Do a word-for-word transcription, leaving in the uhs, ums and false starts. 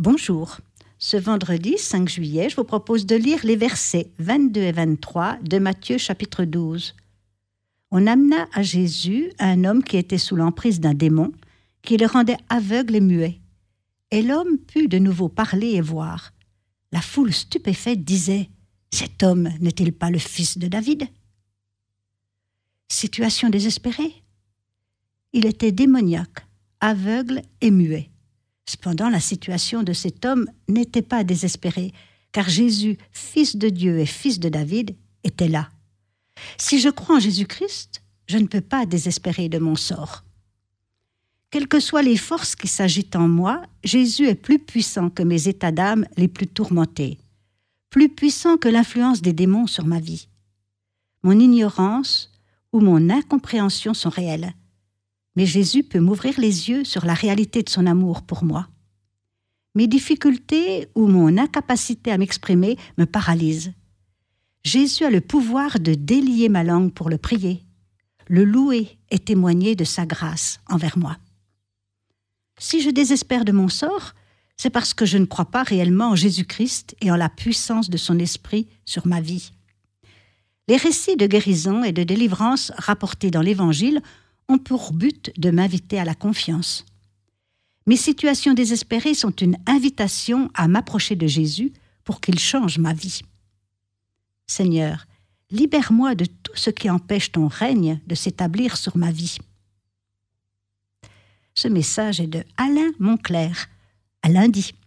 Bonjour. Ce vendredi cinq juillet, je vous propose de lire les versets vingt-deux et vingt-trois de Matthieu chapitre douze. On amena à Jésus un homme qui était sous l'emprise d'un démon, qui le rendait aveugle et muet. Et l'homme put de nouveau parler et voir. La foule stupéfaite disait « Cet homme n'est-il pas le fils de David ?» Situation désespérée. Il était démoniaque, aveugle et muet. Cependant, la situation de cet homme n'était pas désespérée, car Jésus, fils de Dieu et fils de David, était là. Si je crois en Jésus-Christ, je ne peux pas désespérer de mon sort. Quelles que soient les forces qui s'agitent en moi, Jésus est plus puissant que mes états d'âme les plus tourmentés, plus puissant que l'influence des démons sur ma vie. Mon ignorance ou mon incompréhension sont réelles. Mais Jésus peut m'ouvrir les yeux sur la réalité de son amour pour moi. Mes difficultés ou mon incapacité à m'exprimer me paralysent. Jésus a le pouvoir de délier ma langue pour le prier, le louer et témoigner de sa grâce envers moi. Si je désespère de mon sort, c'est parce que je ne crois pas réellement en Jésus-Christ et en la puissance de son esprit sur ma vie. Les récits de guérison et de délivrance rapportés dans l'Évangile ont pour but de m'inviter à la confiance. Mes situations désespérées sont une invitation à m'approcher de Jésus pour qu'il change ma vie. Seigneur, libère-moi de tout ce qui empêche ton règne de s'établir sur ma vie. Ce message est de Alain Monclerc. À lundi.